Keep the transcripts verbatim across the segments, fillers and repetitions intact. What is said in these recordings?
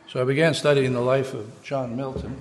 So I began studying the life of John Milton.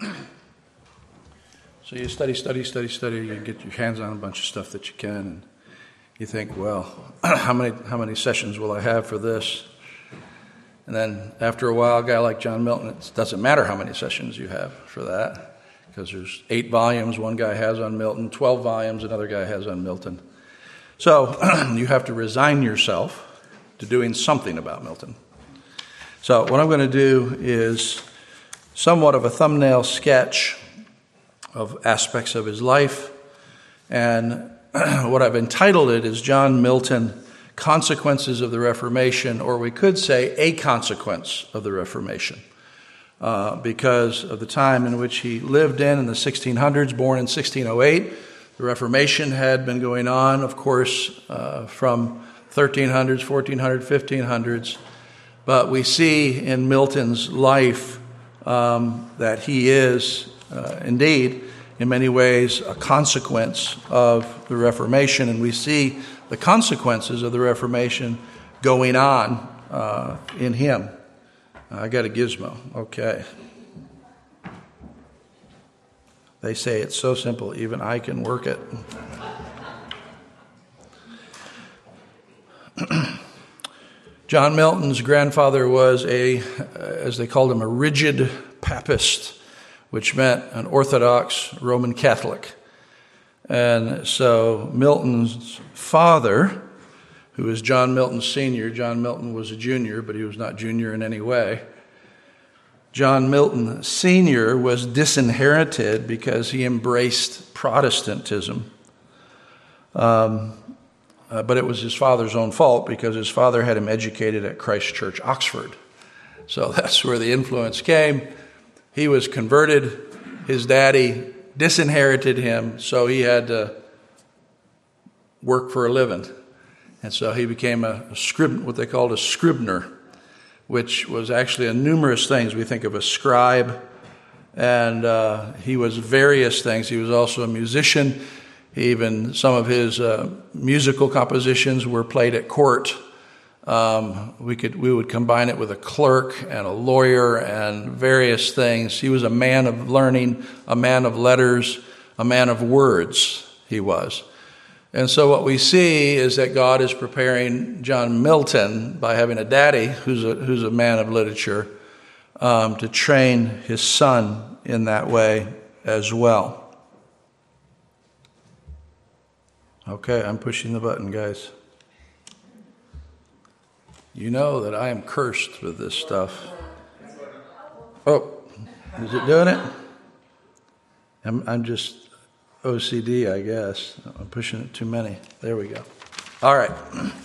So you study, study, study, study, you get your hands on a bunch of stuff that you can, and you think, well, how many how many sessions will I have for this? And then after a while, a guy like John Milton, it doesn't matter how many sessions you have for that, because there's eight volumes one guy has on Milton, twelve volumes another guy has on Milton. So you have to resign yourself to doing something about Milton. So what I'm going to do is somewhat of a thumbnail sketch of aspects of his life, and what I've entitled it is John Milton, Consequences of the Reformation, or we could say a consequence of the Reformation, uh, because of the time in which he lived in, in the sixteen hundreds, born in sixteen oh eight. The Reformation had been going on, of course, uh, from thirteen hundreds, fourteen hundreds, fifteen hundreds, but we see in Milton's life um, that he is uh, indeed, in many ways, a consequence of the Reformation, and we see the consequences of the Reformation going on uh, in him. I got a gizmo. Okay. They say it's so simple, even I can work it. John Milton's grandfather was a, as they called him, a rigid Papist, which meant an Orthodox Roman Catholic. And so Milton's father, who is John Milton Senior, John Milton was a junior, but he was not junior in any way. John Milton Senior was disinherited because he embraced Protestantism. Um, uh, but it was his father's own fault because his father had him educated at Christ Church, Oxford. So that's where the influence came. He was converted. His daddy disinherited him, so he had to work for a living. And so he became a, a scrib, what they called a scrivener, which was actually a numerous things. We think of a scribe, and uh, he was various things. He was also a musician. Even some of his uh, musical compositions were played at court. Um, we could we would combine it with a clerk and a lawyer and various things. He was a man of learning, a man of letters, a man of words, he was. And so what we see is that God is preparing John Milton by having a daddy who's a, who's a man of literature um, to train his son in that way as well. Okay, I'm pushing the button, guys. You know that I am cursed with this stuff. Oh, is it doing it? I'm, I'm just O C D, I guess. I'm pushing it too many. There we go. All right.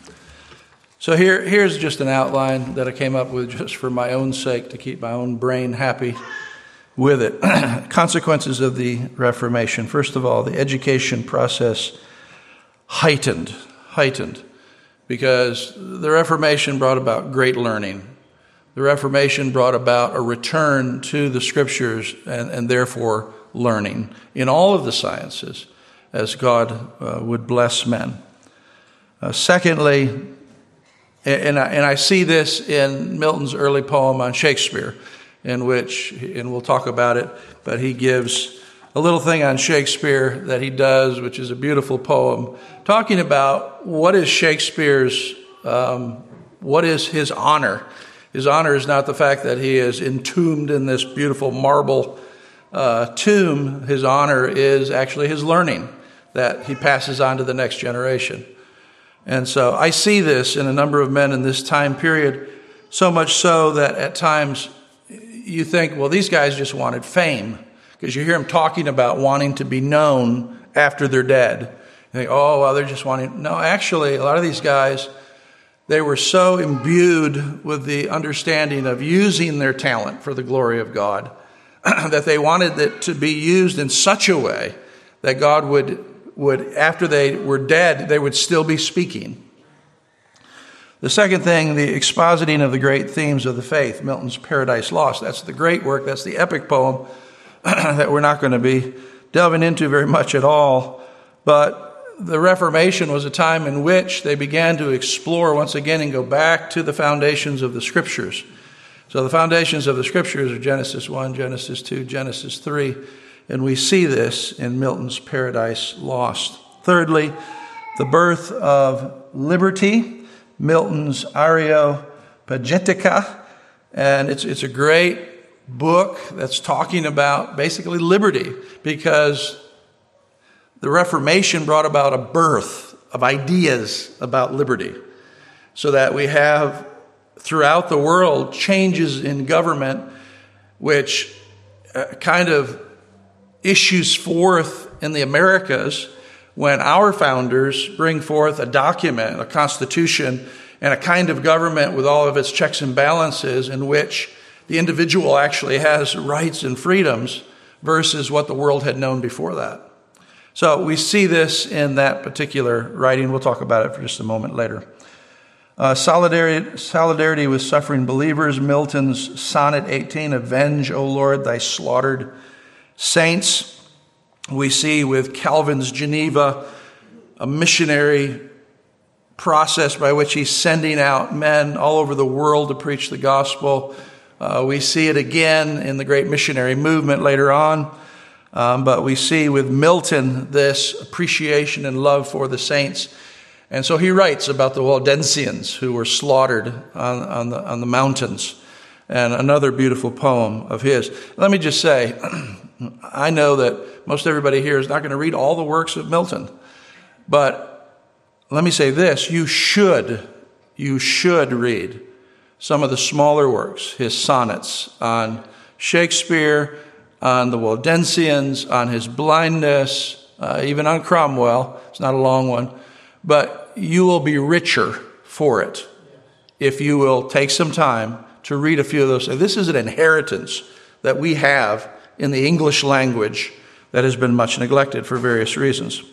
So here, here's just an outline that I came up with just for my own sake, to keep my own brain happy with it. Consequences of the Reformation. First of all, the education process heightened, heightened. Because the Reformation brought about great learning. The Reformation brought about a return to the Scriptures and, and therefore learning in all of the sciences as God uh, would bless men. Uh, secondly, and I, and I see this in Milton's early poem on Shakespeare, in which, and we'll talk about it, but he gives a little thing on Shakespeare that he does, which is a beautiful poem, talking about what is Shakespeare's, um, what is his honor. His honor is not the fact that he is entombed in this beautiful marble uh, tomb. His honor is actually his learning that he passes on to the next generation. And so I see this in a number of men in this time period, so much so that at times you think, well, these guys just wanted fame. Because you hear them talking about wanting to be known after they're dead. You think, oh, well, they're just wanting... No, actually, a lot of these guys, they were so imbued with the understanding of using their talent for the glory of God that they wanted it to be used in such a way that God would, would, after they were dead, they would still be speaking. The second thing, the expositing of the great themes of the faith, Milton's Paradise Lost. That's the great work. That's the epic poem that we're not going to be delving into very much at all. But the Reformation was a time in which they began to explore once again and go back to the foundations of the Scriptures. So the foundations of the scriptures are Genesis one, Genesis two, Genesis three, and we see this in Milton's Paradise Lost. Thirdly, the birth of liberty, Milton's Areopagitica, and it's it's a great book that's talking about basically liberty, because the Reformation brought about a birth of ideas about liberty, so that we have throughout the world changes in government which uh, kind of issues forth in the Americas when our founders bring forth a document, a constitution, and a kind of government with all of its checks and balances in which the individual actually has rights and freedoms versus what the world had known before that. So we see this in that particular writing. We'll talk about it for just a moment later. Uh, solidarity, solidarity with suffering believers, Milton's Sonnet eighteen, Avenge, O Lord, thy slaughtered saints. We see with Calvin's Geneva a missionary process by which he's sending out men all over the world to preach the gospel. Uh, we see it again in the great missionary movement later on. Um, but we see with Milton this appreciation and love for the saints. And so he writes about the Waldensians who were slaughtered on, on, the, on the mountains. And another beautiful poem of his. Let me just say, I know that most everybody here is not going to read all the works of Milton. But let me say this, you should, you should read some of the smaller works, his sonnets on Shakespeare, on the Waldensians, on his blindness, uh, even on Cromwell. It's not a long one. But you will be richer for it if you will take some time to read a few of those. This is an inheritance that we have in the English language that has been much neglected for various reasons.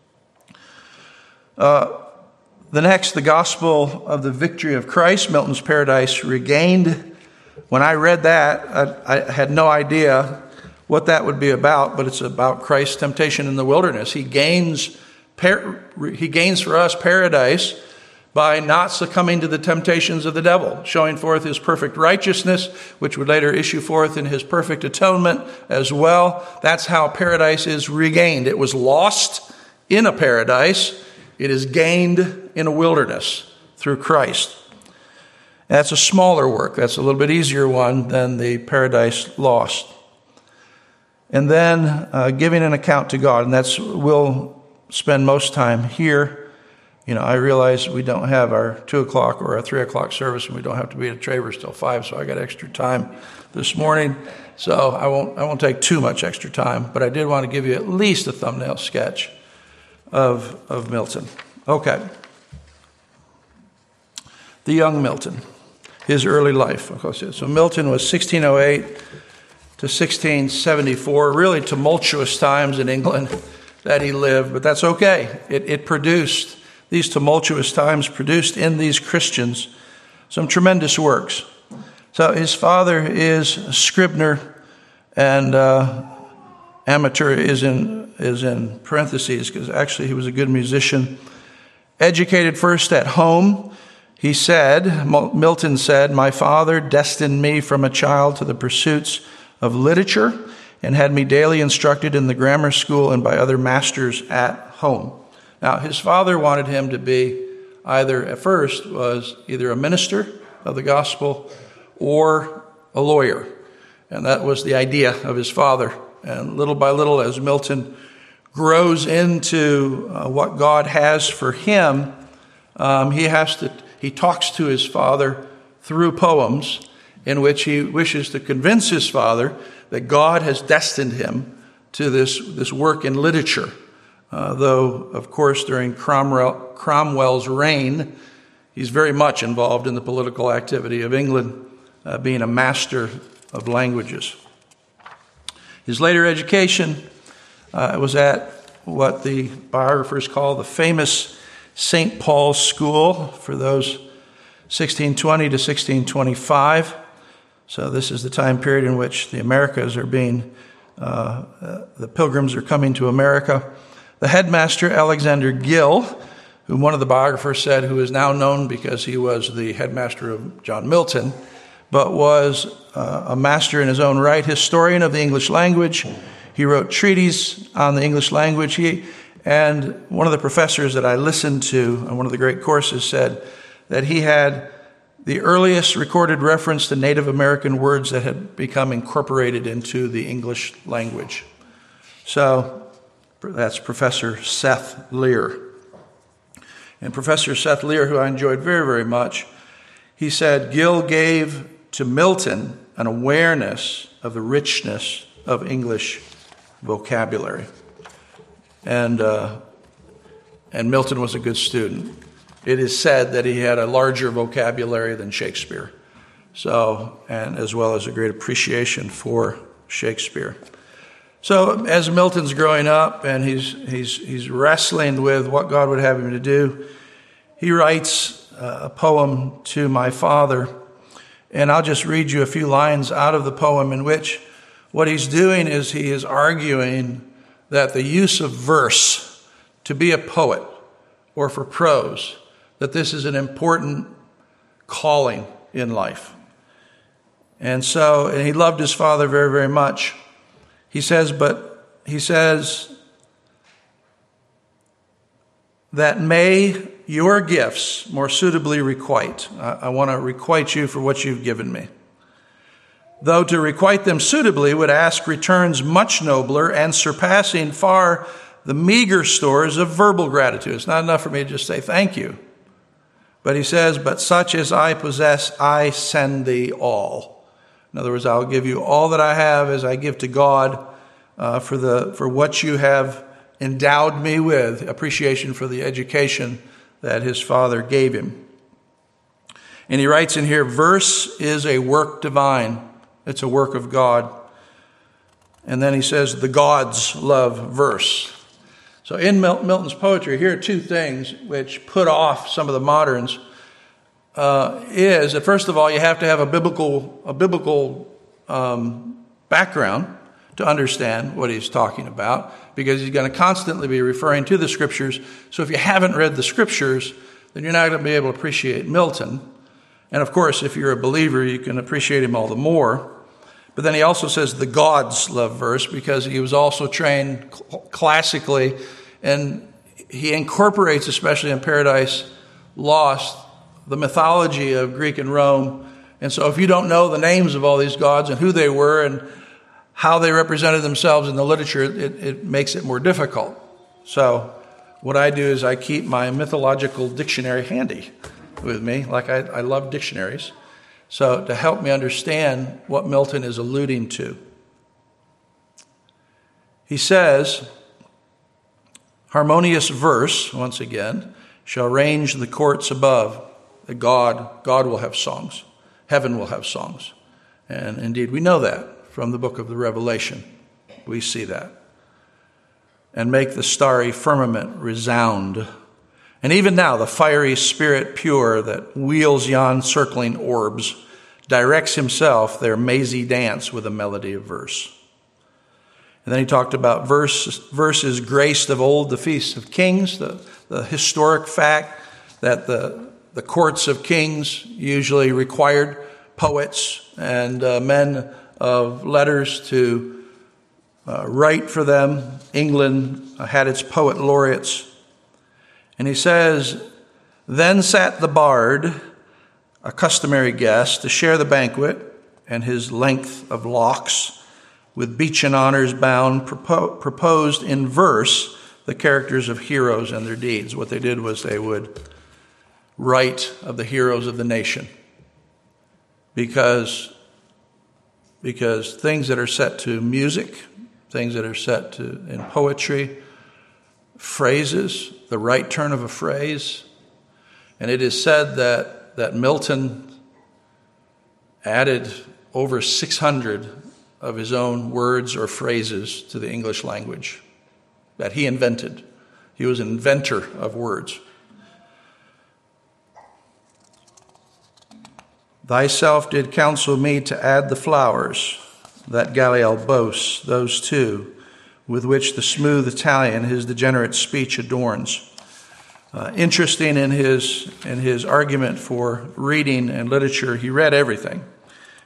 Uh, the next, the gospel of the victory of Christ, Milton's Paradise Regained. When I read that, I, I had no idea what that would be about, but it's about Christ's temptation in the wilderness. He gains, par- he gains for us paradise by not succumbing to the temptations of the devil, showing forth his perfect righteousness, which would later issue forth in his perfect atonement as well. That's how paradise is regained. It was lost in a paradise. It is gained in a wilderness through Christ. That's a smaller work. That's a little bit easier one than the Paradise Lost. And then uh, giving an account to God, and that's we'll spend most time here. You know, I realize we don't have our two o'clock or our three o'clock service, and we don't have to be at Travers till five. So I got extra time this morning. So I won't I won't take too much extra time, but I did want to give you at least a thumbnail sketch of of Milton. Okay, the young Milton, his early life. So Milton was sixteen oh eight to sixteen seventy-four, really tumultuous times in England that he lived, but that's okay. It, it produced, these tumultuous times produced in these Christians some tremendous works. So his father is a scrivener, and uh, amateur is in, is in parentheses, because actually he was a good musician. Educated first at home, he said, Milton said, my father destined me from a child to the pursuits of literature and had me daily instructed in the grammar school and by other masters at home. Now, his father wanted him to be either, at first, was either a minister of the gospel or a lawyer. And that was the idea of his father. And little by little, as Milton grows into uh, what God has for him, um, he has to, he talks to his father through poems in which he wishes to convince his father that God has destined him to this, this work in literature. Uh, though, of course, during Cromwell, Cromwell's reign, he's very much involved in the political activity of England, uh, being a master of languages. His later education uh, was at what the biographers call the famous Saint Paul's School for those sixteen twenty to sixteen twenty-five. So this is the time period in which the Americas are being, uh, uh, the pilgrims are coming to America. The headmaster, Alexander Gill, whom one of the biographers said, who is now known because he was the headmaster of John Milton, but was uh, a master in his own right, historian of the English language. He wrote treatises on the English language. He, and one of the professors that I listened to on one of the great courses said that he had the earliest recorded reference to Native American words that had become incorporated into the English language. So that's Professor Seth Lear. And Professor Seth Lear, who I enjoyed very, very much, he said Gill gave to Milton an awareness of the richness of English vocabulary. And uh, and Milton was a good student. It is said that he had a larger vocabulary than Shakespeare. So, and as well as a great appreciation for Shakespeare. So as Milton's growing up and he's he's he's wrestling with what God would have him to do, he writes a poem to my father. And I'll just read you a few lines out of the poem in which what he's doing is he is arguing that the use of verse to be a poet or for prose, that this is an important calling in life. And so, and he loved his father very, very much. He says, but he says that may your gifts more suitably requite. I, I want to requite you for what you've given me. Though to requite them suitably would ask returns much nobler and surpassing far the meager stores of verbal gratitude. It's not enough for me to just say thank you. But he says, but such as I possess, I send thee all. In other words, I'll give you all that I have as I give to God uh, for the for what you have endowed me with, appreciation for the education that his father gave him. And he writes in here, verse is a work divine. It's a work of God. And then he says, the gods love verse. So in Milton's poetry, here are two things which put off some of the moderns. Uh, is that first of all, you have to have a biblical a biblical um, background to understand what he's talking about, because he's going to constantly be referring to the scriptures. So if you haven't read the scriptures, then you're not going to be able to appreciate Milton. And of course, if you're a believer, you can appreciate him all the more. But then he also says the gods love verse, because he was also trained classically, and he incorporates, especially in Paradise Lost, the mythology of Greek and Rome. And so if you don't know the names of all these gods and who they were and how they represented themselves in the literature, it, it makes it more difficult. So what I do is I keep my mythological dictionary handy with me, like I, I love dictionaries, so to help me understand what Milton is alluding to. He says, harmonious verse, once again, shall range the courts above. That God, God will have songs. Heaven will have songs. And indeed, we know that from the book of the Revelation. We see that. And make the starry firmament resound. And even now, the fiery spirit pure that wheels yon circling orbs directs himself their mazy dance with a melody of verse. And then he talked about verse, verses graced of old the feasts of kings, the, the historic fact that the, the courts of kings usually required poets and uh, men of letters to uh, write for them. England uh, had its poet laureates. And he says, then sat the bard, a customary guest, to share the banquet, and his length of locks, with beechen honors bound, propo- proposed in verse the characters of heroes and their deeds. What they did was they would write of the heroes of the nation. Because, because things that are set to music, things that are set to in poetry, phrases, the right turn of a phrase. And it is said that, that Milton added over six hundred of his own words or phrases to the English language that he invented. He was an inventor of words. Thyself did counsel me to add the flowers that Galliel boasts, those two, with which the smooth Italian his degenerate speech adorns. Uh, interesting in his in his argument for reading and literature, he read everything.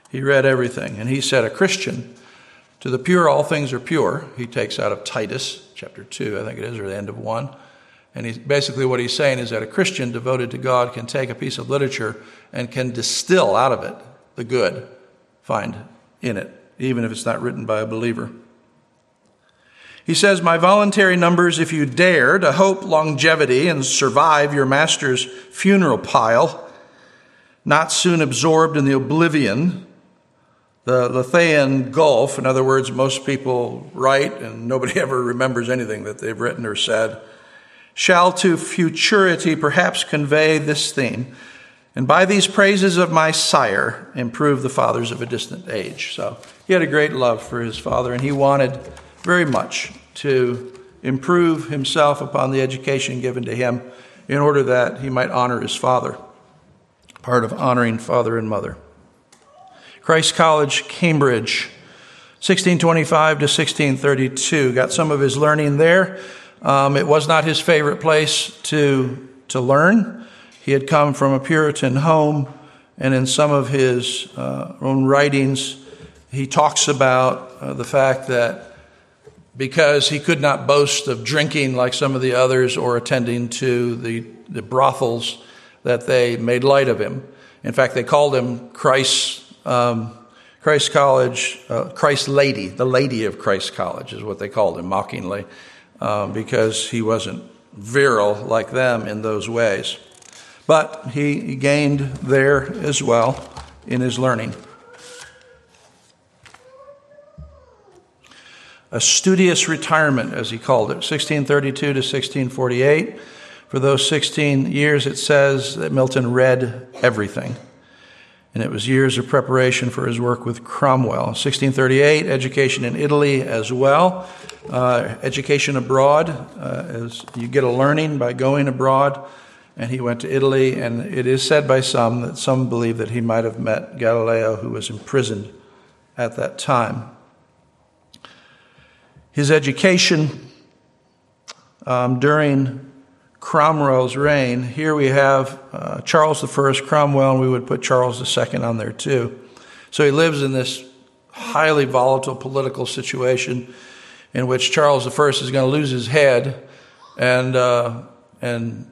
He read everything. And he said, a Christian, to the pure, all things are pure. He takes out of Titus, chapter two, I think it is, or the end of one. And he's, basically what he's saying is that a Christian devoted to God can take a piece of literature and can distill out of it the good find in it, even if it's not written by a believer. He says, my voluntary numbers, if you dare to hope longevity and survive your master's funeral pile, not soon absorbed in the oblivion, the Lethean Gulf. In other words, most people write and nobody ever remembers anything that they've written or said, shall to futurity perhaps convey this theme, and by these praises of my sire improve the fathers of a distant age. So he had a great love for his father, and he wanted very much to improve himself upon the education given to him in order that he might honor his father, part of honoring father and mother. Christ College, Cambridge, sixteen twenty-five to sixteen thirty-two. Got some of his learning there. Um, it was not his favorite place to, to learn. He had come from a Puritan home, and in some of his uh, own writings, he talks about uh, the fact that because he could not boast of drinking like some of the others or attending to the, the brothels, that they made light of him. In fact, they called him Christ, um, Christ College, uh, Christ Lady, the Lady of Christ College is what they called him mockingly, uh, because he wasn't virile like them in those ways. But he, he gained there as well in his learning. A studious retirement, as he called it, sixteen thirty-two to sixteen forty-eight. For those sixteen years, it says that Milton read everything. And it was years of preparation for his work with Cromwell. sixteen thirty-eight, education in Italy as well. Uh, education abroad, uh, as you get a learning by going abroad. And he went to Italy, and it is said by some that some believe that he might have met Galileo, who was imprisoned at that time. His education um, during Cromwell's reign, here we have uh, Charles the First, Cromwell, and we would put Charles the Second on there too. So he lives in this highly volatile political situation in which Charles the First is going to lose his head, and uh, and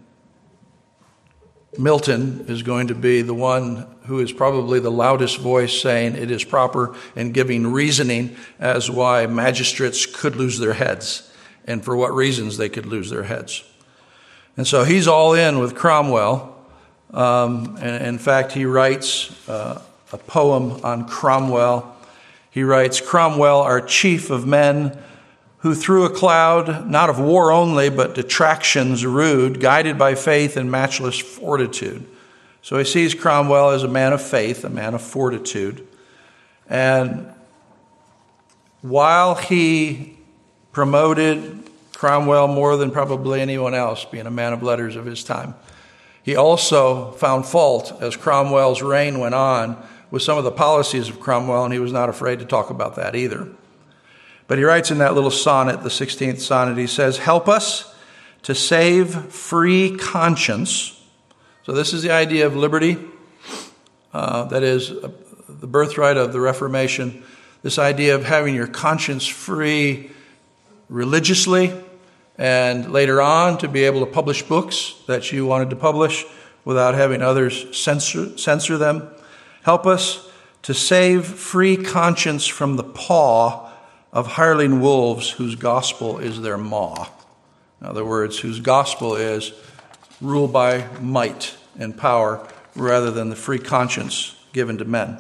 Milton is going to be the one who is probably the loudest voice saying it is proper and giving reasoning as why magistrates could lose their heads and for what reasons they could lose their heads. And so he's all in with Cromwell. Um, and in fact, he writes uh, a poem on Cromwell. He writes, Cromwell, our chief of men, who through a cloud, not of war only, but detractions rude, guided by faith and matchless fortitude. So he sees Cromwell as a man of faith, a man of fortitude. And while he promoted Cromwell more than probably anyone else, being a man of letters of his time, he also found fault as Cromwell's reign went on with some of the policies of Cromwell, and he was not afraid to talk about that either. But he writes in that little sonnet, the sixteenth sonnet, he says, help us to save free conscience. So this is the idea of liberty. Uh, that is uh, the birthright of the Reformation. This idea of having your conscience free religiously, and later on to be able to publish books that you wanted to publish without having others censor, censor them. Help us to save free conscience from the paw of hireling wolves whose gospel is their maw. In other words, whose gospel is rule by might and power rather than the free conscience given to men.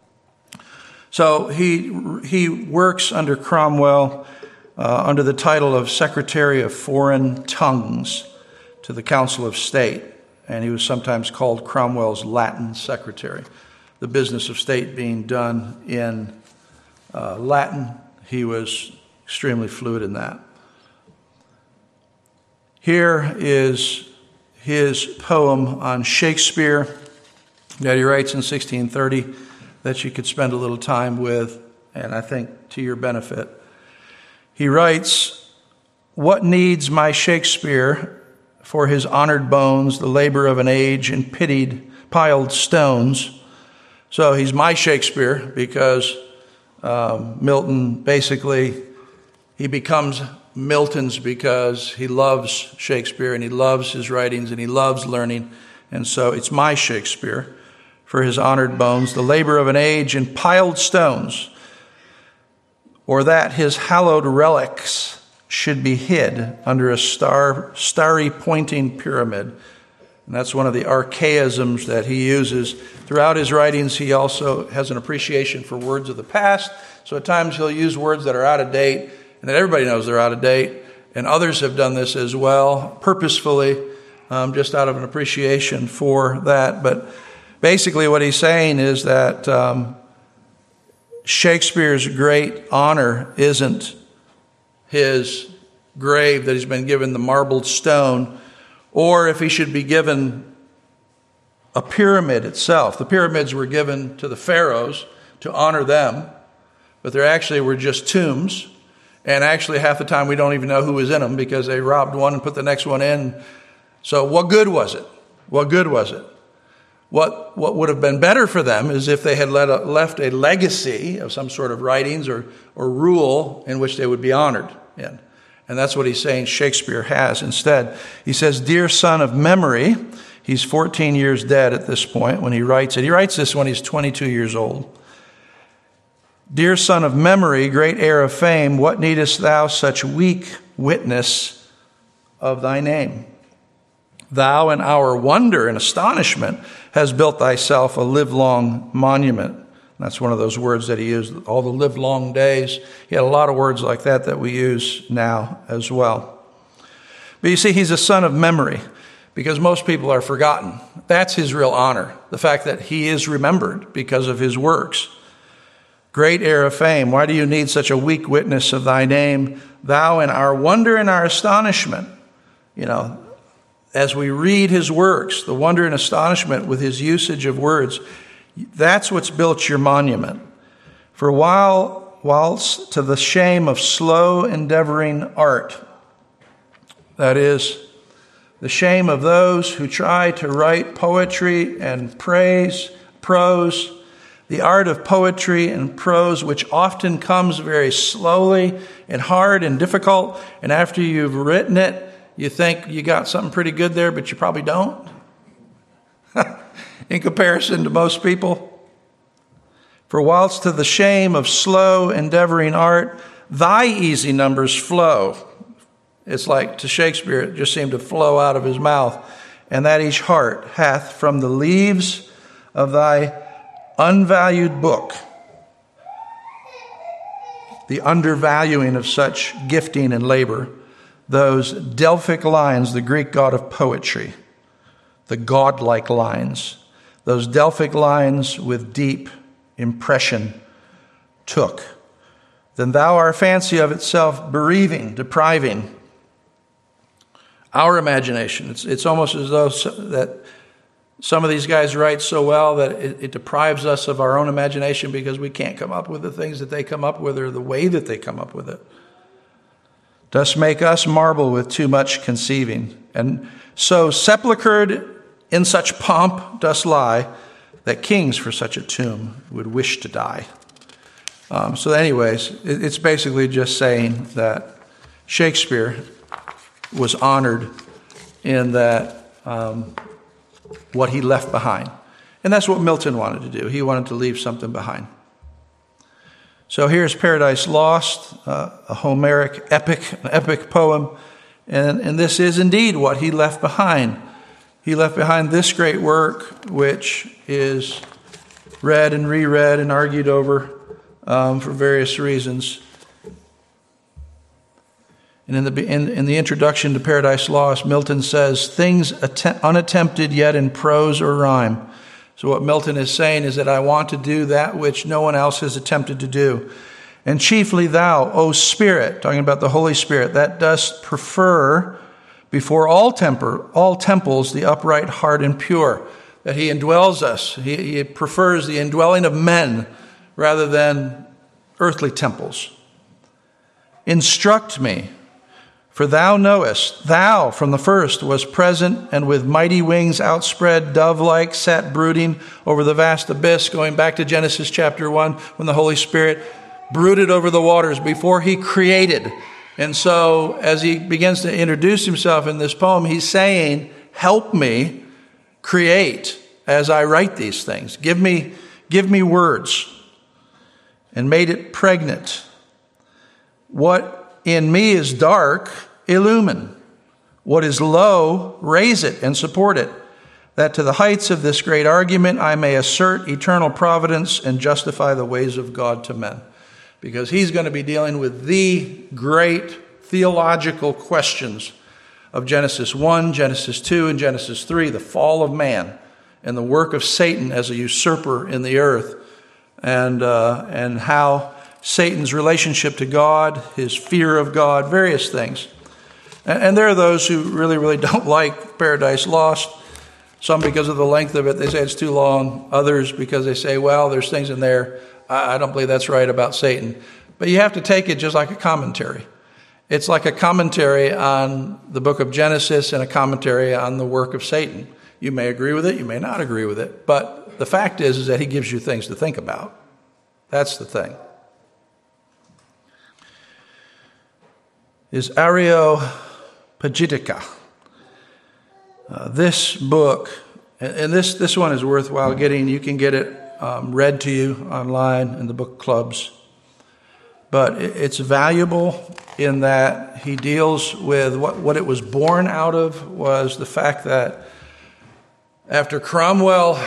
So he he works under Cromwell uh, under the title of Secretary of Foreign Tongues to the Council of State, and he was sometimes called Cromwell's Latin secretary. The business of state being done in uh, Latin, he was extremely fluent in that. Here is his poem on Shakespeare that he writes in sixteen thirty that you could spend a little time with, and I think to your benefit. He writes, what needs my Shakespeare for his honored bones, the labor of an age and pitied piled stones? So he's my Shakespeare because um, Milton basically, he becomes Milton's because he loves Shakespeare and he loves his writings and he loves learning. And so it's my Shakespeare for his honored bones, the labor of an age in piled stones, or that his hallowed relics should be hid under a star, starry pointing pyramid. And that's one of the archaisms that he uses. Throughout his writings, he also has an appreciation for words of the past. So at times he'll use words that are out of date and that everybody knows they're out of date. And others have done this as well, purposefully, um, just out of an appreciation for that. But basically what he's saying is that um, Shakespeare's great honor isn't his grave that he's been given the marbled stone, or if he should be given a pyramid itself. The pyramids were given to the pharaohs to honor them, but there actually were just tombs. And actually half the time we don't even know who was in them because they robbed one and put the next one in. So what good was it? What good was it? What what would have been better for them is if they had let a, left a legacy of some sort of writings or, or rule in which they would be honored in. And that's what he's saying Shakespeare has instead. He says, dear son of memory. He's fourteen years dead at this point when he writes it. He writes this when he's twenty-two years old. Dear son of memory, great heir of fame, what needest thou such weak witness of thy name? Thou in our wonder and astonishment has built thyself a livelong monument. That's one of those words that he used, all the livelong days. He had a lot of words like that that we use now as well. But you see, he's a son of memory because most people are forgotten. That's his real honor, the fact that he is remembered because of his works. Great heir of fame, why do you need such a weak witness of thy name? Thou in our wonder and our astonishment, you know, as we read his works, the wonder and astonishment with his usage of words, that's what's built your monument. For while, whilst to the shame of slow endeavoring art, that is, the shame of those who try to write poetry and praise, prose, the art of poetry and prose, which often comes very slowly and hard and difficult. And after you've written it, you think you got something pretty good there, but you probably don't. In comparison to most people. For whilst to the shame of slow endeavoring art, thy easy numbers flow. It's like to Shakespeare, it just seemed to flow out of his mouth. And that each heart hath from the leaves of thy unvalued book, the undervaluing of such gifting and labor, those Delphic lines, the Greek god of poetry, the godlike lines, those Delphic lines with deep impression took. Then thou our fancy of itself bereaving, depriving our imagination. It's, it's almost as though so, that some of these guys write so well that it, it deprives us of our own imagination because we can't come up with the things that they come up with or the way that they come up with it. Dost make us marvel with too much conceiving. And so sepulchred in such pomp dost lie that kings for such a tomb would wish to die. Um, so anyways, it, it's basically just saying that Shakespeare was honored in that um, what he left behind. And that's what Milton wanted to do. He wanted to leave something behind. So here's Paradise Lost, uh, a Homeric epic, an epic poem. And, and this is indeed what he left behind. He left behind this great work, which is read and reread and argued over um, for various reasons. And in the, in, in the introduction to Paradise Lost, Milton says, things att- unattempted yet in prose or rhyme. So what Milton is saying is that I want to do that which no one else has attempted to do. And chiefly thou, O Spirit, talking about the Holy Spirit, that dost prefer before all temper, all temples, the upright heart and pure. That he indwells us. He, he prefers the indwelling of men rather than earthly temples. Instruct me. For thou knowest, thou from the first was present, and with mighty wings outspread, dove-like, sat brooding over the vast abyss, going back to Genesis chapter one, when the Holy Spirit brooded over the waters before he created. And so as he begins to introduce himself in this poem, he's saying, help me create as I write these things. Give me, give me words. And made it pregnant. What in me is dark, illumine. What is low, raise it and support it, that to the heights of this great argument I may assert eternal providence and justify the ways of God to men. Because he's going to be dealing with the great theological questions of Genesis one, Genesis two, and Genesis three, the fall of man and the work of Satan as a usurper in the earth, and uh, and how Satan's relationship to God, his fear of God, various things. And, and there are those who really, really don't like Paradise Lost. Some because of the length of it, they say it's too long. Others because they say, well, there's things in there. I, I don't believe that's right about Satan. But you have to take it just like a commentary. It's like a commentary on the book of Genesis and a commentary on the work of Satan. You may agree with it, you may not agree with it. But the fact is, is that he gives you things to think about. That's the thing. Is Areopagitica. Uh, this book, and, and this, this one is worthwhile getting. You can get it um, read to you online in the book clubs. But it, it's valuable in that he deals with what, what it was born out of was the fact that after Cromwell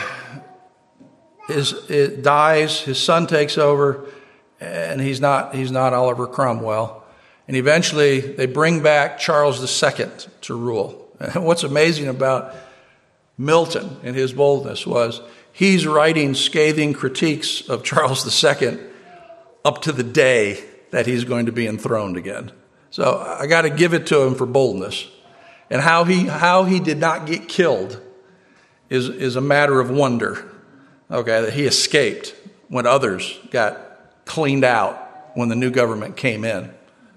is, it dies, his son takes over, and he's not he's not Oliver Cromwell. And eventually they bring back Charles the Second to rule. And what's amazing about Milton and his boldness was he's writing scathing critiques of Charles the Second up to the day that he's going to be enthroned again. So I got to give it to him for boldness. And how he how he did not get killed is, is a matter of wonder. Okay, that he escaped when others got cleaned out when the new government came in.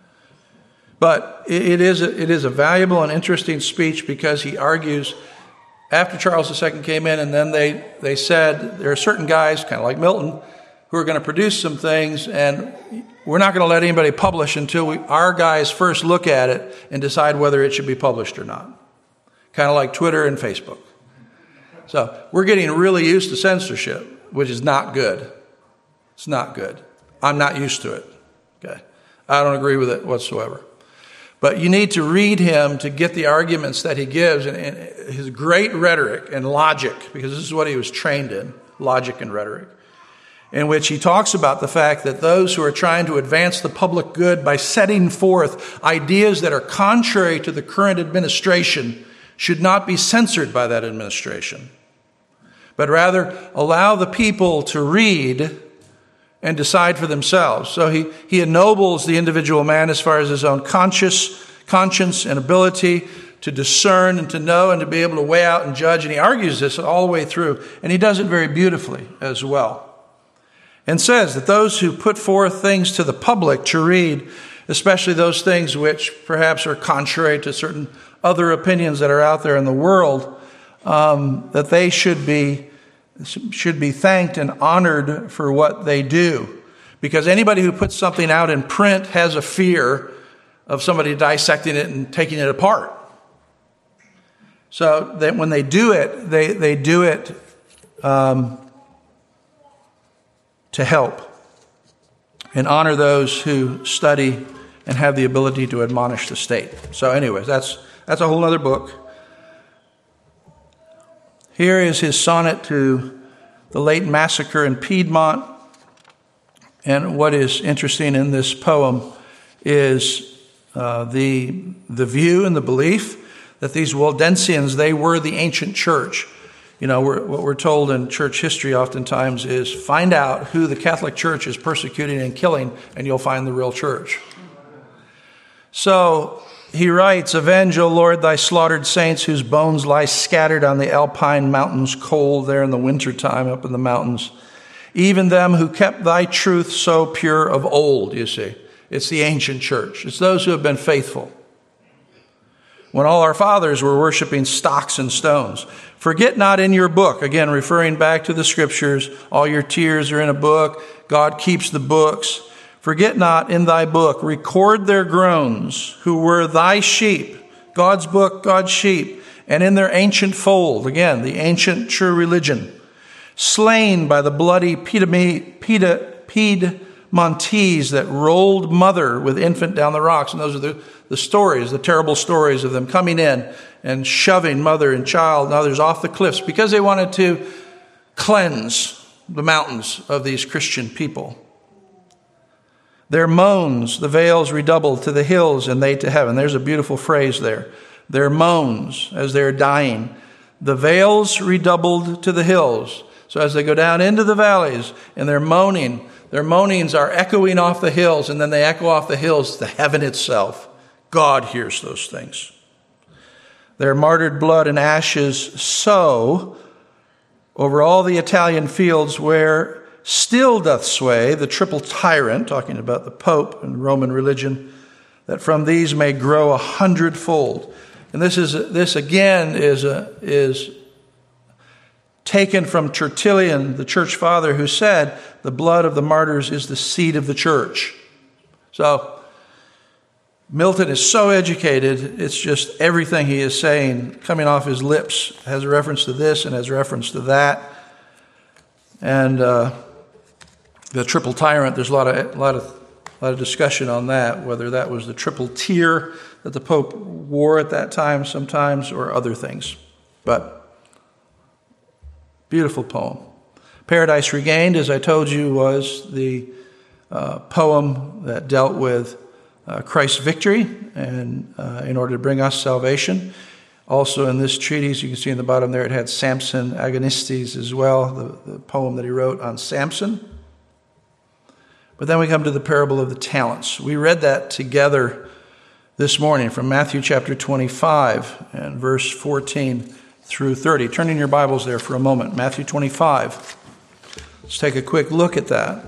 But it is a, it is a valuable and interesting speech because he argues after Charles the Second came in, and then they, they said there are certain guys, kind of like Milton, who are going to produce some things, and we're not going to let anybody publish until we, our guys first look at it and decide whether it should be published or not. Kind of like Twitter and Facebook. So we're getting really used to censorship, which is not good. It's not good. I'm not used to it. Okay, I don't agree with it whatsoever. But you need to read him to get the arguments that he gives and, and his great rhetoric and logic, because this is what he was trained in, logic and rhetoric, in which he talks about the fact that those who are trying to advance the public good by setting forth ideas that are contrary to the current administration should not be censored by that administration, but rather allow the people to read and decide for themselves. So he, he ennobles the individual man as far as his own conscious, conscience and ability to discern and to know and to be able to weigh out and judge. And he argues this all the way through. And he does it very beautifully as well. And says that those who put forth things to the public to read, especially those things which perhaps are contrary to certain other opinions that are out there in the world, um, that they should be should be thanked and honored for what they do. Because anybody who puts something out in print has a fear of somebody dissecting it and taking it apart. So that when they do it, they, they do it um, to help and honor those who study and have the ability to admonish the state. So anyways, that's that's a whole other book. Here is his sonnet to the late massacre in Piedmont. And what is interesting in this poem is uh, the, the view and the belief that these Waldensians, they were the ancient church. You know, we're, what we're told in church history oftentimes is find out who the Catholic Church is persecuting and killing, and you'll find the real church. So he writes, "Avenge, O Lord, thy slaughtered saints, whose bones lie scattered on the Alpine mountains, cold there in the wintertime up in the mountains. Even them who kept thy truth so pure of old," you see. It's the ancient church. It's those who have been faithful. when all our fathers were worshiping stocks and stones. Forget not in your book, again, referring back to the scriptures, all your tears are in a book. God keeps the books. Forget not in thy book, record their groans, who were thy sheep. God's book, God's sheep, and in their ancient fold, again, the ancient true religion, slain by the bloody Piedmontese that rolled mother with infant down the rocks. And those are the, the stories, the terrible stories of them coming in and shoving mother and child and others off the cliffs because they wanted to cleanse the mountains of these Christian people. Their moans, the veils redoubled to the hills and they to heaven. There's a beautiful phrase there. Their moans as they're dying. The veils redoubled to the hills. So as they go down into the valleys and they're moaning, their moanings are echoing off the hills, and then they echo off the hills to heaven itself. God hears those things. Their martyred blood and ashes sow over all the Italian fields where still doth sway the triple tyrant, talking about the Pope and Roman religion, that from these may grow a hundredfold. And this is this again is a, is taken from Tertullian, the church father, who said the blood of the martyrs is the seed of the church. So Milton is so educated, it's just everything he is saying coming off his lips has a reference to this and has reference to that. And uh, the triple tyrant, there's a lot of a lot of a lot of discussion on that, whether that was the triple tier that the Pope wore at that time sometimes, or other things. But beautiful poem. Paradise Regained, as I told you, was the uh, poem that dealt with uh, Christ's victory and uh, in order to bring us salvation. Also in this treatise, you can see in the bottom there, it had Samson Agonistes as well, the, the poem that he wrote on Samson. But then we come to the parable of the talents. We read that together this morning from Matthew chapter twenty-five and verse fourteen through thirty. Turn in your Bibles there for a moment. Matthew twenty-five. Let's take a quick look at that.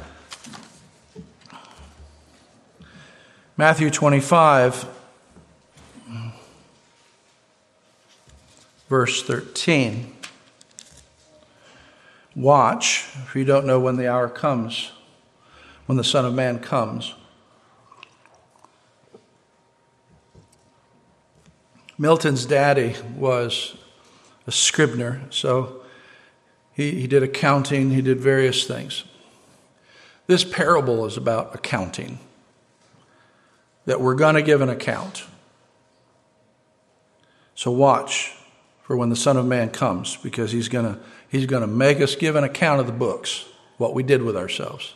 Matthew twenty-five, verse thirteen. Watch, for you don't know when the hour comes, when the Son of Man comes. Milton's daddy was a scrivener, so he, he did accounting, he did various things. This parable is about accounting, that we're going to give an account. So watch for when the Son of Man comes, because he's going to he's going to make us give an account of the books, what we did with ourselves.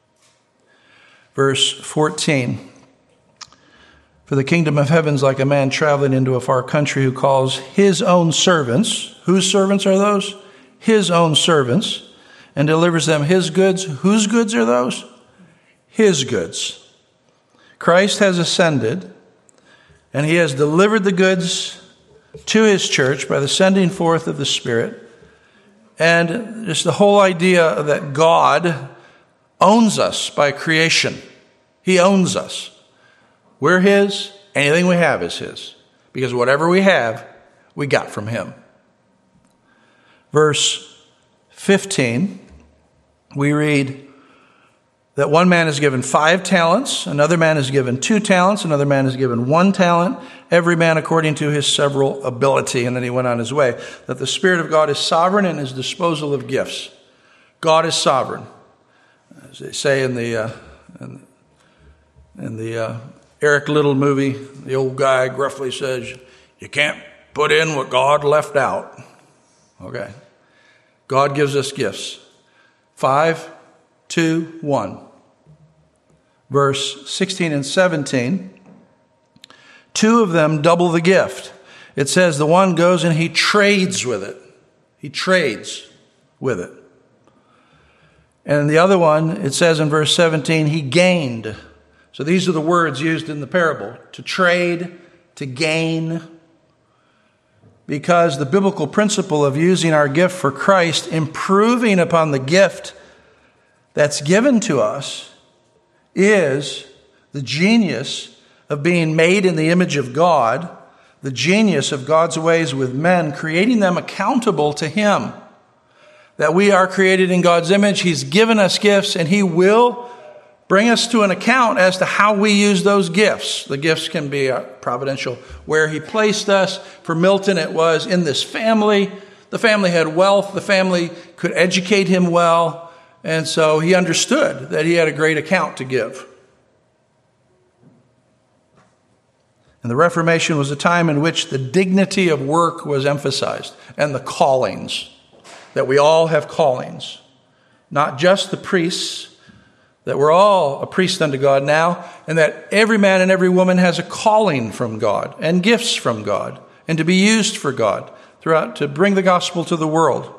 Verse fourteen. For the kingdom of heaven is like a man traveling into a far country who calls his own servants. Whose servants are those? His own servants. And delivers them his goods. Whose goods are those? His goods. Christ has ascended, and he has delivered the goods to his church by the sending forth of the Spirit. And just the whole idea that God owns us by creation. He owns us. We're his. Anything we have is his. Because whatever we have, we got from him. Verse fifteen, we read that one man is given five talents, another man is given two talents, another man is given one talent, every man according to his several ability. And then he went on his way. That the Spirit of God is sovereign in his disposal of gifts. God is sovereign. As they say in the uh, in, in the uh, Eric Little movie, the old guy gruffly says, you can't put in what God left out. Okay. God gives us gifts. Five, two, one. Verse sixteen and seventeen. Two of them double the gift. It says the one goes and he trades with it. He trades with it. And the other one, it says in verse seventeen, he gained. So these are the words used in the parable. To trade, to gain. Because the biblical principle of using our gift for Christ, improving upon the gift that's given to us, is the genius of being made in the image of God, the genius of God's ways with men, creating them accountable to him. That we are created in God's image. He's given us gifts, and he will bring us to an account as to how we use those gifts. The gifts can be providential, where he placed us. For Milton, it was in this family. The family had wealth. The family could educate him well. And so he understood that he had a great account to give. And the Reformation was a time in which the dignity of work was emphasized, and the callings, that we all have callings. Not just the priests, that we're all a priest unto God now, and that every man and every woman has a calling from God and gifts from God, and to be used for God throughout to bring the gospel to the world.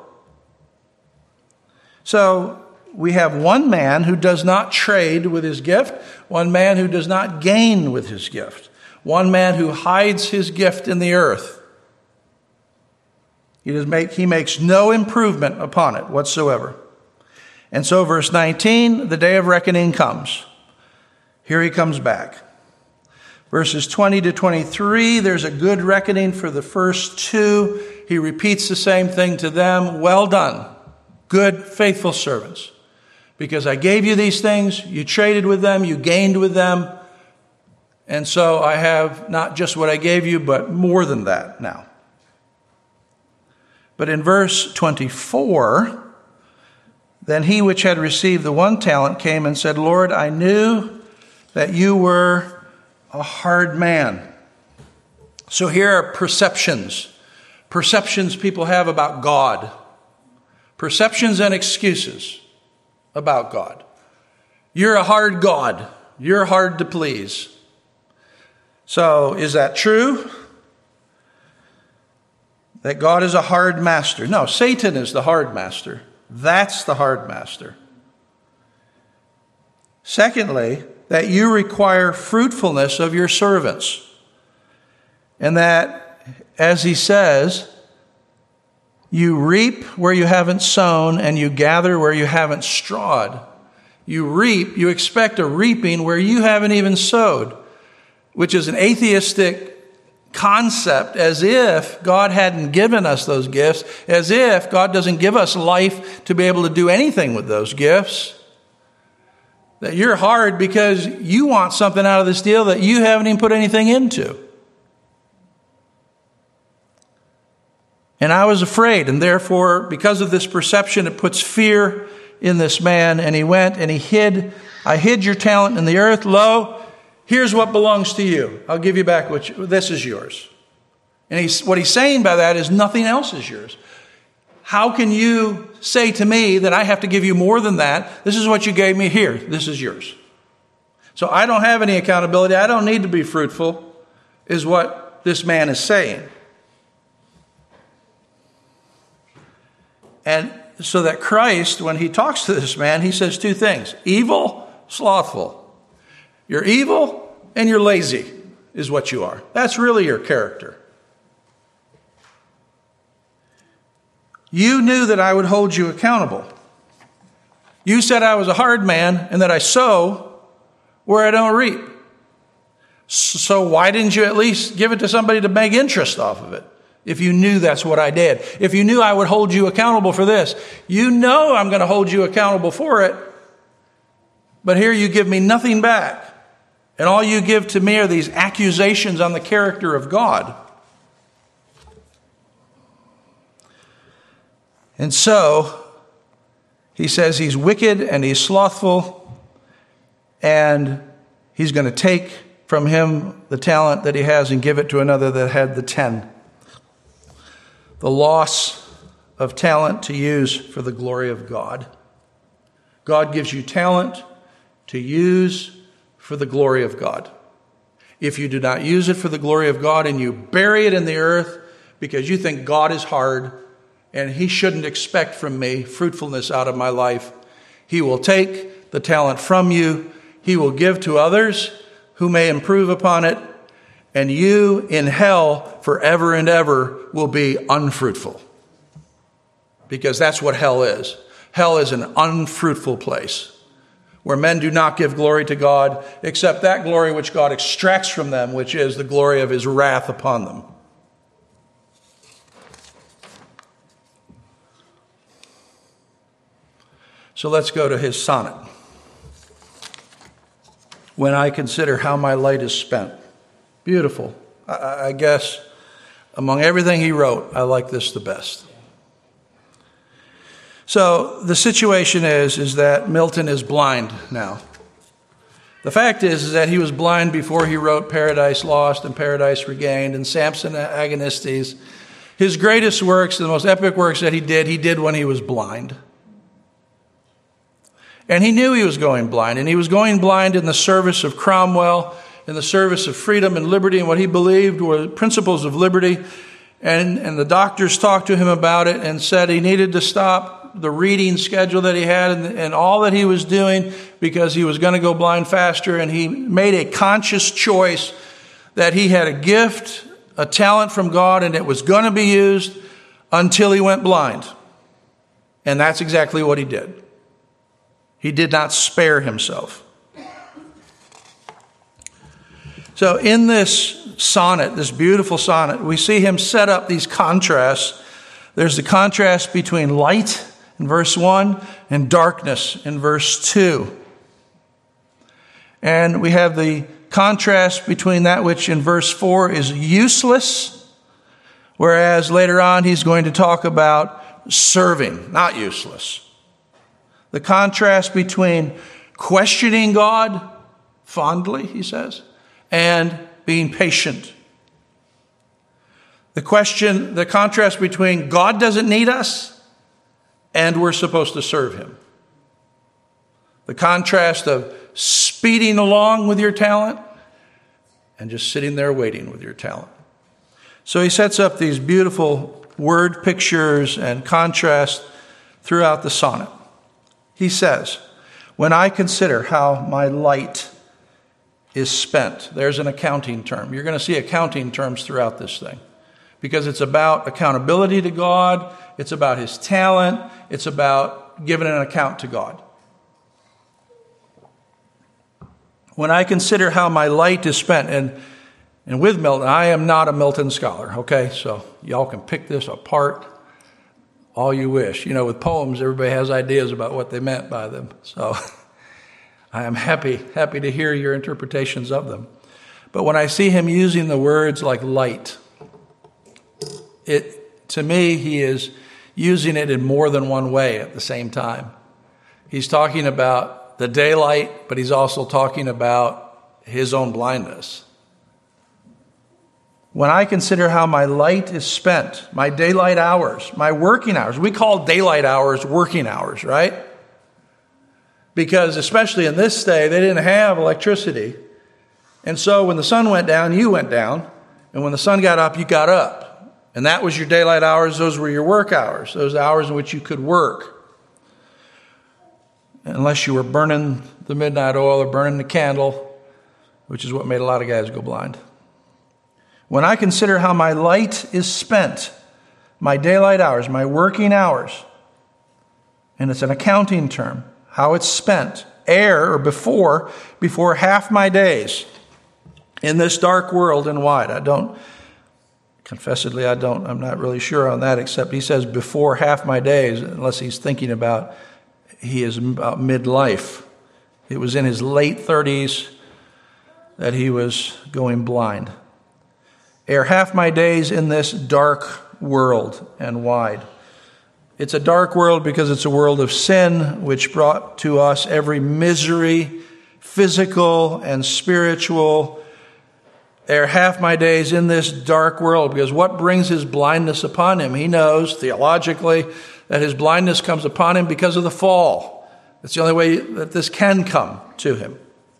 So we have one man who does not trade with his gift, one man who does not gain with his gift, one man who hides his gift in the earth. He does make, he makes no improvement upon it whatsoever. And so verse nineteen, the day of reckoning comes. Here he comes back. Verses twenty to twenty-three, there's a good reckoning for the first two. He repeats the same thing to them. Well done, good, faithful servants. Because I gave you these things, you traded with them, you gained with them. And so I have not just what I gave you, but more than that now. But in verse twenty-four, then he which had received the one talent came and said, Lord, I knew that you were a hard man. So here are perceptions. Perceptions people have about God. Perceptions and excuses about God. You're a hard God. You're hard to please. So is that true? That God is a hard master? No, Satan is the hard master. That's the hard master. Secondly, that you require fruitfulness of your servants. And that, as he says, you reap where you haven't sown and you gather where you haven't strawed. You reap, you expect a reaping where you haven't even sowed, which is an atheistic concept, as if God hadn't given us those gifts, as if God doesn't give us life to be able to do anything with those gifts. That you're hard because you want something out of this deal that you haven't even put anything into. And I was afraid, and therefore, because of this perception, it puts fear in this man. And he went and he hid, I hid your talent in the earth. Lo, here's what belongs to you. I'll give you back what you, this is yours. And he's, what he's saying by that is nothing else is yours. How can you say to me that I have to give you more than that? This is what you gave me here. This is yours. So I don't have any accountability. I don't need to be fruitful, is what this man is saying. And so that Christ, when he talks to this man, he says two things. Evil, slothful. You're evil and you're lazy is what you are. That's really your character. You knew that I would hold you accountable. You said I was a hard man and that I sow where I don't reap. So why didn't you at least give it to somebody to make interest off of it? If you knew that's what I did. If you knew I would hold you accountable for this. You know I'm going to hold you accountable for it. But here you give me nothing back. And all you give to me are these accusations on the character of God. And so, he says he's wicked and he's slothful, and he's going to take from him the talent that he has and give it to another that had the ten. The loss of talent to use for the glory of God. God gives you talent to use for the glory of God. If you do not use it for the glory of God and you bury it in the earth because you think God is hard and he shouldn't expect from me fruitfulness out of my life, he will take the talent from you. He will give to others who may improve upon it. And you in hell forever and ever will be unfruitful. Because that's what hell is. Hell is an unfruitful place where men do not give glory to God, except that glory which God extracts from them, which is the glory of his wrath upon them. So let's go to his sonnet. When I consider how my light is spent. Beautiful. I, I guess among everything he wrote, I like this the best. So the situation is, is that Milton is blind now. The fact is, is that he was blind before he wrote Paradise Lost and Paradise Regained and Samson Agonistes. His greatest works, the most epic works that he did, he did when he was blind. And he knew he was going blind, and he was going blind in the service of Cromwell, in the service of freedom and liberty, and what he believed were principles of liberty. And, and the doctors talked to him about it and said he needed to stop the reading schedule that he had and, and all that he was doing because he was going to go blind faster. And he made a conscious choice that he had a gift, a talent from God, and it was going to be used until he went blind. And that's exactly what he did. He did not spare himself. So in this sonnet, this beautiful sonnet, we see him set up these contrasts. There's the contrast between light in verse one and darkness in verse two. And we have the contrast between that which in verse four is useless, whereas later on he's going to talk about serving, not useless. The contrast between questioning God fondly, he says, and being patient. The question, the contrast between God doesn't need us and we're supposed to serve him. The contrast of speeding along with your talent and just sitting there waiting with your talent. So he sets up these beautiful word pictures and contrasts throughout the sonnet. He says, when I consider how my light is spent, there's an accounting term. You're going to see accounting terms throughout this thing because it's about accountability to God. It's about his talent. It's about giving an account to God. When I consider how my light is spent, and, and with Milton, I am not a Milton scholar, okay? So y'all can pick this apart all you wish. You know, with poems, everybody has ideas about what they meant by them. So I am happy, happy to hear your interpretations of them. But when I see him using the words like light, it, to me, he is using it in more than one way at the same time. He's talking about the daylight, but he's also talking about his own blindness. When I consider how my light is spent, my daylight hours, my working hours. We call daylight hours working hours, right? Because especially in this day, they didn't have electricity. And so when the sun went down, you went down. And when the sun got up, you got up. And that was your daylight hours. Those were your work hours. Those hours in which you could work. Unless you were burning the midnight oil or burning the candle, which is what made a lot of guys go blind. When I consider how my light is spent, my daylight hours, my working hours, and it's an accounting term, how it's spent, ere or before, before half my days in this dark world and wide. I don't, confessedly, I don't, I'm not really sure on that, except he says before half my days, unless he's thinking about, he is about midlife. It was in his late thirties that he was going blind. Ere half my days in this dark world and wide. It's a dark world because it's a world of sin, which brought to us every misery, physical and spiritual. Ere half my days in this dark world, because what brings his blindness upon him? He knows theologically that his blindness comes upon him because of the fall. It's the only way that this can come to him.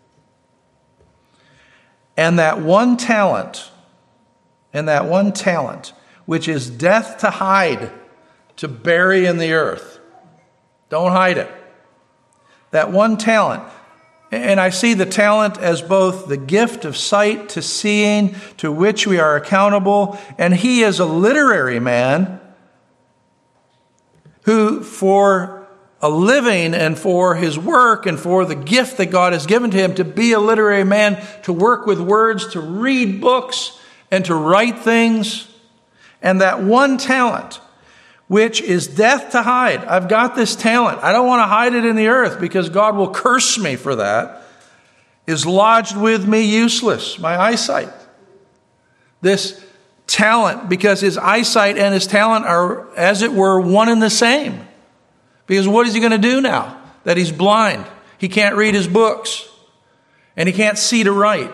And that one talent And that one talent, which is death to hide, to bury in the earth. Don't hide it. That one talent. And I see the talent as both the gift of sight to seeing, to which we are accountable. And he is a literary man who, for a living and for his work and for the gift that God has given to him to be a literary man, to work with words, to read books, and to write things. And that one talent, which is death to hide. I've got this talent. I don't want to hide it in the earth because God will curse me for that. Is lodged with me useless, my eyesight. This talent, because his eyesight and his talent are, as it were, one and the same. Because what is he going to do now that he's blind? He can't read his books, and he can't see to write.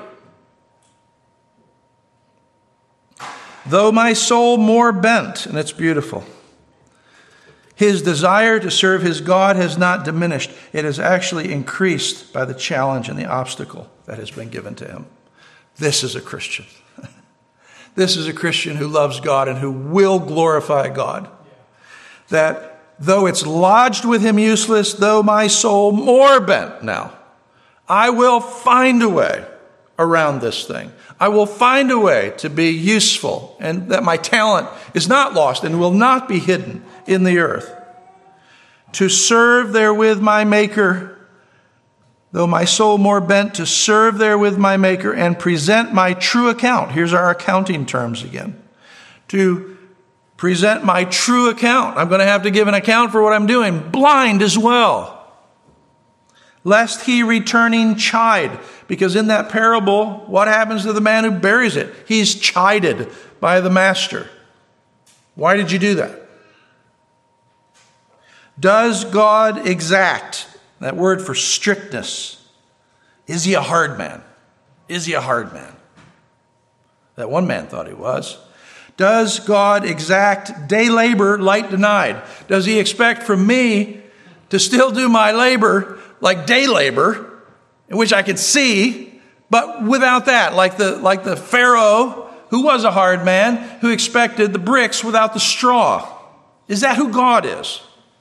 Though my soul more bent, and it's beautiful, his desire to serve his God has not diminished. It has actually increased by the challenge and the obstacle that has been given to him. This is a Christian. This is a Christian who loves God and who will glorify God. That though it's lodged with him useless, though my soul more bent now, I will find a way around this thing. I will find a way to be useful, and that my talent is not lost and will not be hidden in the earth. To serve therewith my Maker, though my soul more bent, to serve therewith my Maker and present my true account. Here's our accounting terms again. To present my true account. I'm going to have to give an account for what I'm doing. Blind as well. Lest he returning chide. Because in that parable, what happens to the man who buries it? He's chided by the master. Why did you do that? Does God exact? That word for strictness. Is he a hard man? Is he a hard man? That one man thought he was. Does God exact day labor, light denied? Does he expect from me to still do my labor like day labor, in which I could see, but without that, like the, like the Pharaoh, who was a hard man, who expected the bricks without the straw? Is that who God is?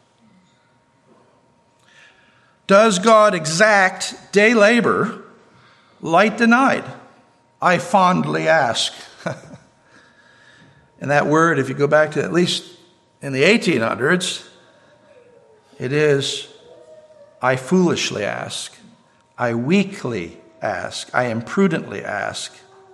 Does God exact day labor, light denied? I fondly ask. And that word, if you go back to at least in the eighteen hundreds, it is, I foolishly ask. I weakly ask. I imprudently ask.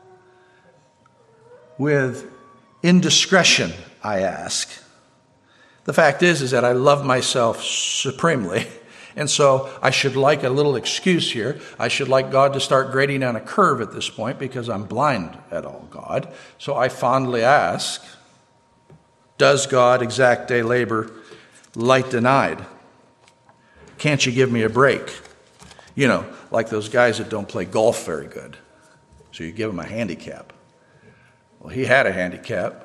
With indiscretion, I ask. The fact is, is that I love myself supremely. And so I should like a little excuse here. I should like God to start grading down a curve at this point because I'm blind at all, God. So I fondly ask, does God exact day labor, light denied? Can't you give me a break? You know, like those guys that don't play golf very good. So you give them a handicap. Well, he had a handicap.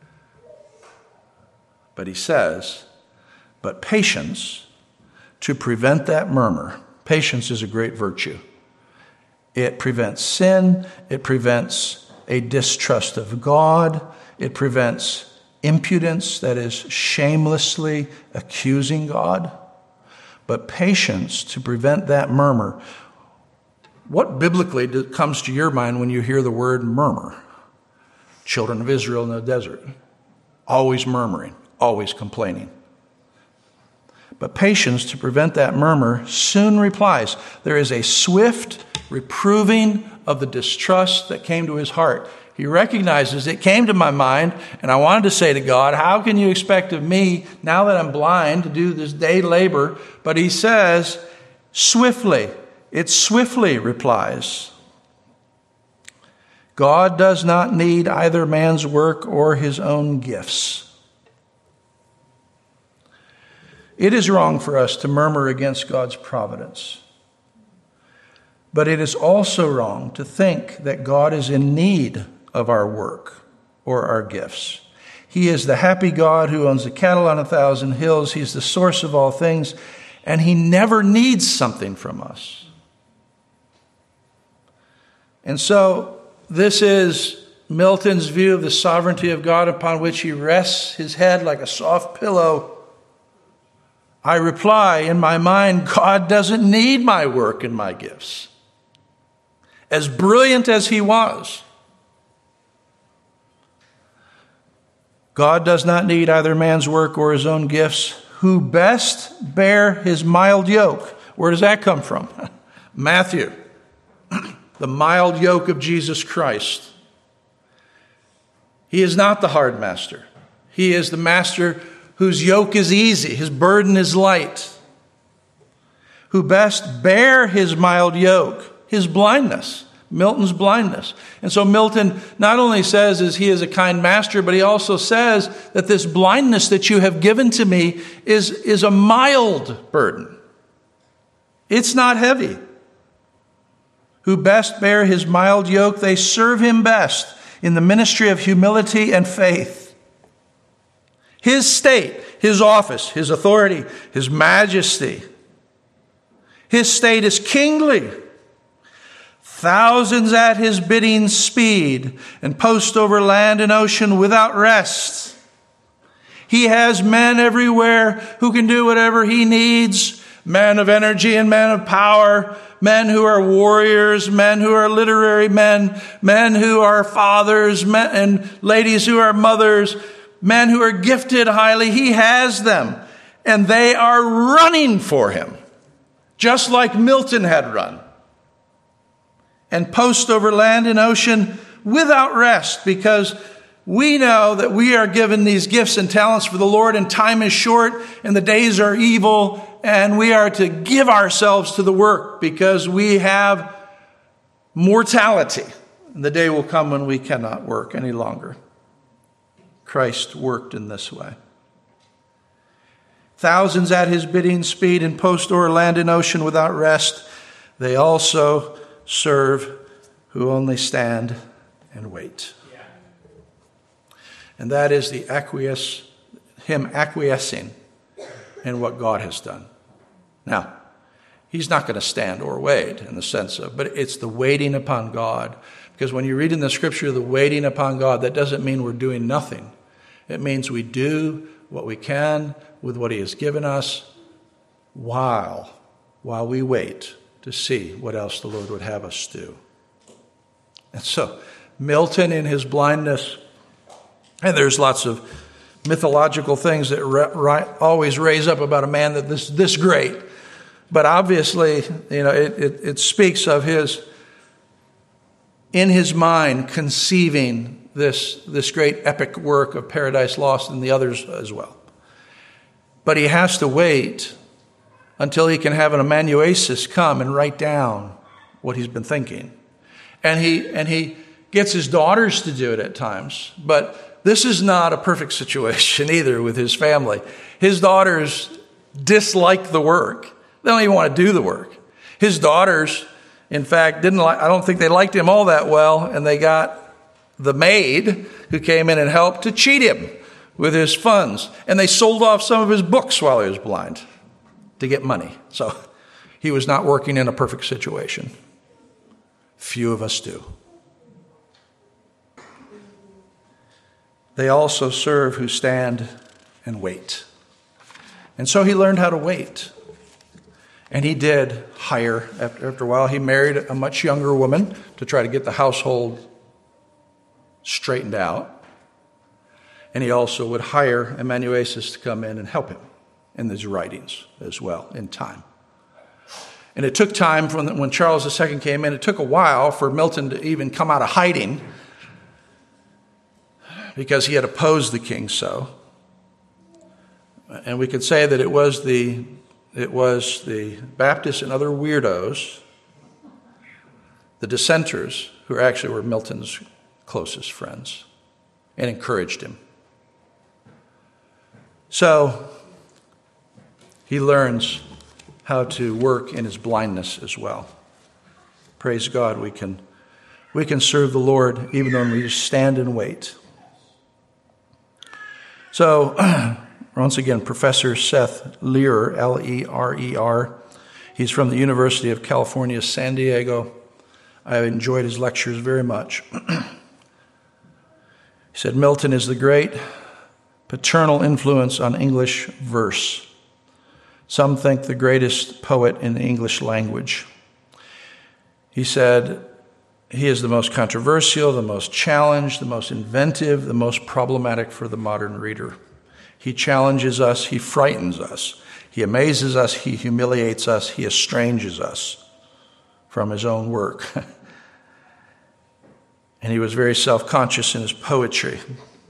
But he says, but patience, to prevent that murmur. Patience is a great virtue. It prevents sin. It prevents a distrust of God. It prevents impudence, that is, shamelessly accusing God. But patience to prevent that murmur. What biblically comes to your mind when you hear the word murmur? Children of Israel in the desert. Always murmuring, always complaining. But patience to prevent that murmur soon replies. There is a swift reproving of the distrust that came to his heart. He recognizes it came to my mind, and I wanted to say to God, how can you expect of me, now that I'm blind, to do this day labor? But he says, swiftly, it swiftly replies. God does not need either man's work or his own gifts. It is wrong for us to murmur against God's providence. But it is also wrong to think that God is in need of our work or our gifts. He is the happy God who owns the cattle on a thousand hills. He's the source of all things, and he never needs something from us. And so this is Milton's view of the sovereignty of God, upon which he rests his head like a soft pillow. I reply in my mind, God doesn't need my work and my gifts. As brilliant as he was, God does not need either man's work or his own gifts. who best bear his mild yoke. Where does that come from? Matthew. The mild yoke of Jesus Christ. He is not the hard master. He is the master whose yoke is easy, his burden is light. Who best bear his mild yoke, his blindness, Milton's blindness. And so Milton not only says is he is a kind master, but he also says that this blindness that you have given to me is, is a mild burden. It's not heavy. Who best bear his mild yoke, they serve him best in the ministry of humility and faith. His state, his office, his authority, his majesty. His state is kingly. Thousands at his bidding speed and post over land and ocean without rest. He has men everywhere who can do whatever he needs. Men of energy and men of power. Men who are warriors, men who are literary men, men who are fathers, men and ladies who are mothers, men who are gifted highly. He has them, and they are running for him, just like Milton had run. And post over land and ocean without rest, because we know that we are given these gifts and talents for the Lord, and time is short, and the days are evil, and we are to give ourselves to the work because we have mortality. And the day will come when we cannot work any longer. Christ worked in this way. Thousands at his bidding speed and post o'er land and ocean without rest. They also serve who only stand and wait. And that is the acquiesce, him acquiescing in what God has done. Now, he's not going to stand or wait in the sense of, but it's the waiting upon God. Because when you read in the scripture, the waiting upon God, that doesn't mean we're doing nothing. It means we do what we can with what he has given us while, while we wait to see what else the Lord would have us do. And so, Milton in his blindness, and there's lots of mythological things that re- ri- always raise up about a man that this this great. But obviously, you know, it, it, it speaks of his, in his mind, conceiving this, this great epic work of Paradise Lost and the others as well. But he has to wait until he can have an amanuensis come and write down what he's been thinking. And he and he gets his daughters to do it at times, but this is not a perfect situation either with his family. His daughters dislike the work. They don't even want to do the work. His daughters, in fact, didn't like, I don't think they liked him all that well, and they got the maid who came in and helped to cheat him with his funds. And they sold off some of his books while he was blind to get money. So he was not working in a perfect situation. Few of us do. They also serve who stand and wait. And so he learned how to wait. And he did hire, after, after a while, he married a much younger woman to try to get the household straightened out. And he also would hire amanuensis to come in and help him in his writings as well in time. And it took time from when Charles the Second came in. It took a while for Milton to even come out of hiding because he had opposed the king so. And we could say that it was the it was the Baptists and other weirdos, the dissenters, who actually were Milton's closest friends and encouraged him. So he learns how to work in his blindness as well. Praise God, we can we can serve the Lord even though we just stand and wait. So, once again, Professor Seth Lerer, L E R E R. He's from the University of California, San Diego. I enjoyed his lectures very much. He said, Milton is the great paternal influence on English verse. Some think the greatest poet in the English language. He said, he is the most controversial, the most challenged, the most inventive, the most problematic for the modern reader. He challenges us. He frightens us. He amazes us. He humiliates us. He estranges us from his own work. And he was very self-conscious in his poetry.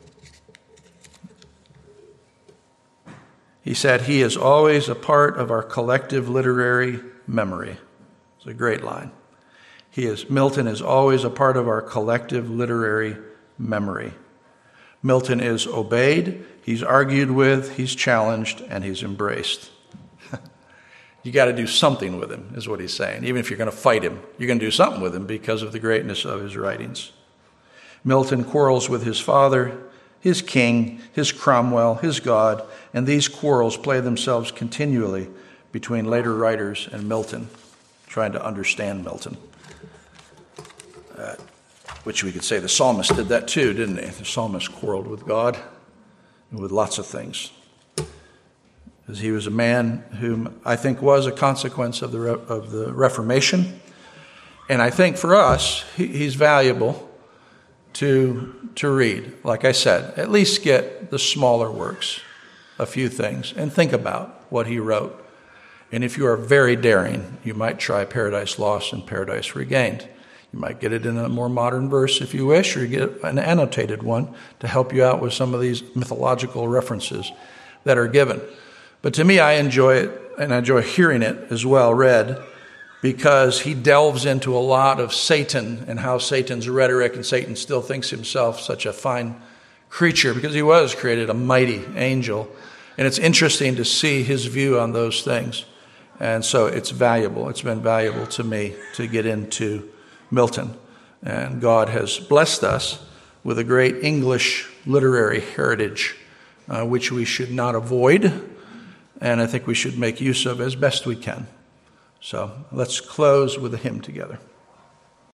He said, he is always a part of our collective literary memory. It's a great line. He is, Milton is always a part of our collective literary memory. Milton is obeyed, he's argued with, he's challenged, and he's embraced. You got to do something with him, is what he's saying. Even if you're going to fight him, you're going to do something with him because of the greatness of his writings. Milton quarrels with his father, his king, his Cromwell, his God, and these quarrels play themselves continually between later writers and Milton, trying to understand Milton. Uh, which we could say the psalmist did that too, didn't he? The psalmist quarreled with God and with lots of things. Because he was a man whom I think was a consequence of the Re- of the Reformation. And I think for us, he, he's valuable to to read. Like I said, at least get the smaller works, a few things, and think about what he wrote. And if you are very daring, you might try Paradise Lost and Paradise Regained. You might get it in a more modern verse if you wish, or you get an annotated one to help you out with some of these mythological references that are given. But to me, I enjoy it, and I enjoy hearing it as well read, because he delves into a lot of Satan and how Satan's rhetoric, and Satan still thinks himself such a fine creature because he was created a mighty angel. And it's interesting to see his view on those things. And so it's valuable. It's been valuable to me to get into Milton. And God has blessed us with a great English literary heritage, uh, which we should not avoid, and I think we should make use of as best we can. So let's close with a hymn together.